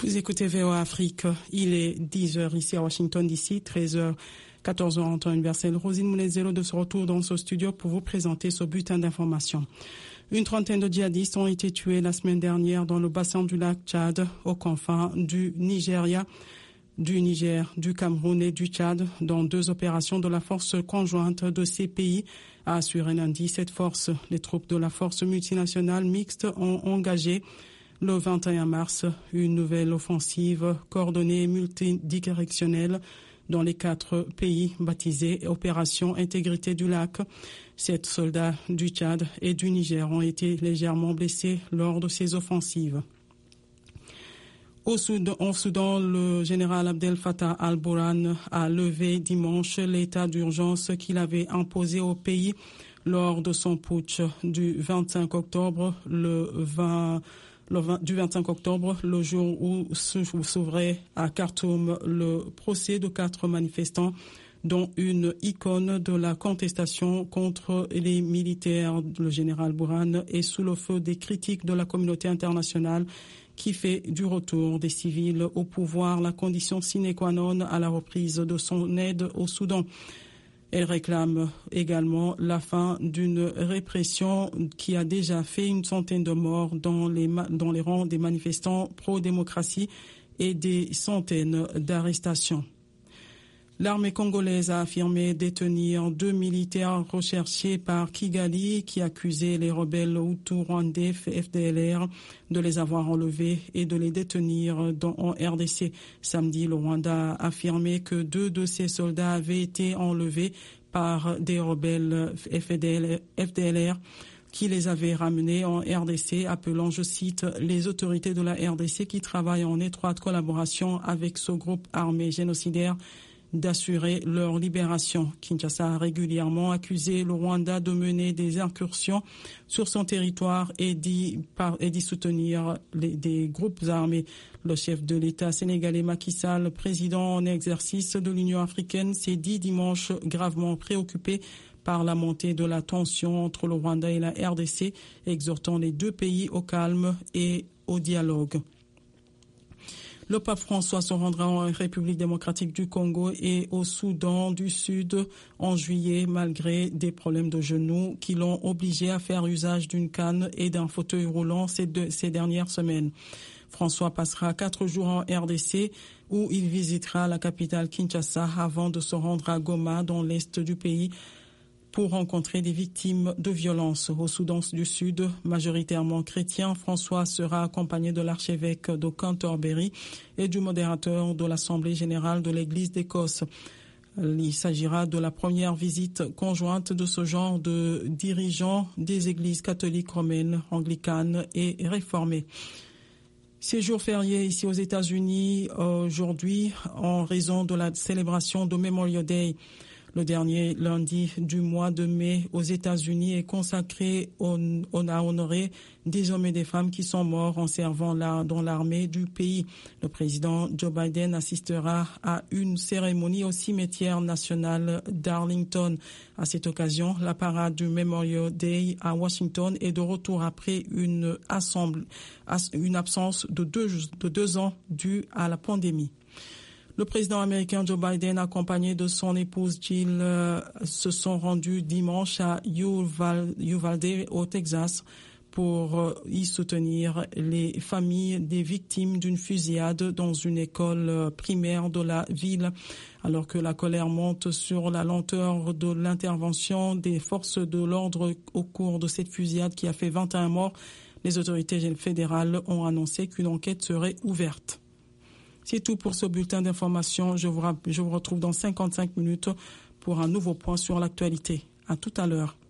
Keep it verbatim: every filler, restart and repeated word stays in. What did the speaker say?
Vous écoutez V O A Afrique. Il est dix heures ici à Washington D C, treize heures, quatorze heures en temps universel. Rosine Moulezelo de ce retour dans ce studio pour vous présenter ce bulletin d'information. Une trentaine de djihadistes ont été tués la semaine dernière dans le bassin du lac Tchad, aux confins du Nigeria, du Niger, du Cameroun et du Tchad, dans deux opérations de la force conjointe de ces pays, a assuré lundi cette force. Les troupes de la force multinationale mixte ont engagé le vingt et un mars une nouvelle offensive coordonnée multidirectionnelle dans les quatre pays baptisée Opération Intégrité du Lac. Sept soldats du Tchad et du Niger ont été légèrement blessés lors de ces offensives. Au Soudan, au Soudan, le général Abdel Fattah al-Burhan a levé dimanche l'état d'urgence qu'il avait imposé au pays lors de son putsch du vingt-cinq octobre, le vingt Le vingt, du vingt-cinq octobre, le jour où s'ouvrait à Khartoum le procès de quatre manifestants, dont une icône de la contestation contre les militaires. Le général Burhan est sous le feu des critiques de la communauté internationale qui fait du retour des civils au pouvoir la condition sine qua non à la reprise de son aide au Soudan. Elle réclame également la fin d'une répression qui a déjà fait une centaine de morts dans les, dans les rangs des manifestants pro-démocratie et des centaines d'arrestations. L'armée congolaise a affirmé détenir deux militaires recherchés par Kigali qui accusaient les rebelles Hutu-Rwandais F D L R de les avoir enlevés et de les détenir dans, en R D C. Samedi, le Rwanda a affirmé que deux de ces soldats avaient été enlevés par des rebelles F D L R qui les avaient ramenés en R D C, appelant, je cite, les autorités de la R D C qui travaillent en étroite collaboration avec ce groupe armé génocidaire d'assurer leur libération. Kinshasa a régulièrement accusé le Rwanda de mener des incursions sur son territoire et d'y, par, et d'y soutenir les, des groupes armés. Le chef de l'État sénégalais Macky Sall, président en exercice de l'Union africaine, s'est dit dimanche gravement préoccupé par la montée de la tension entre le Rwanda et la R D C, exhortant les deux pays au calme et au dialogue. Le pape François se rendra en République démocratique du Congo et au Soudan du Sud en juillet, malgré des problèmes de genoux qui l'ont obligé à faire usage d'une canne et d'un fauteuil roulant ces, deux, ces dernières semaines. François passera quatre jours en R D C où il visitera la capitale Kinshasa avant de se rendre à Goma dans l'est du pays pour rencontrer des victimes de violences. Au Soudan du Sud, majoritairement chrétien, François sera accompagné de l'archevêque de Canterbury et du modérateur de l'Assemblée générale de l'Église d'Écosse. Il s'agira de la première visite conjointe de ce genre de dirigeants des églises catholiques romaines, anglicanes et réformées. Ces jours fériés ici aux États-Unis aujourd'hui en raison de la célébration de Memorial Day. Le dernier lundi du mois de mai aux États-Unis est consacré on, on a honoré des hommes et des femmes qui sont morts en servant la, dans l'armée du pays. Le président Joe Biden assistera à une cérémonie au cimetière national d'Arlington. À cette occasion, la parade du Memorial Day à Washington est de retour après une, assemble, une absence de deux, de deux ans due à la pandémie. Le président américain Joe Biden, accompagné de son épouse Jill, euh, se sont rendus dimanche à Uvalde, Uvalde au Texas, pour euh, y soutenir les familles des victimes d'une fusillade dans une école euh, primaire de la ville. Alors que la colère monte sur la lenteur de l'intervention des forces de l'ordre au cours de cette fusillade qui a fait vingt et un morts, les autorités fédérales ont annoncé qu'une enquête serait ouverte. C'est tout pour ce bulletin d'information. Je vous, je vous retrouve dans cinquante-cinq minutes pour un nouveau point sur l'actualité. À tout à l'heure.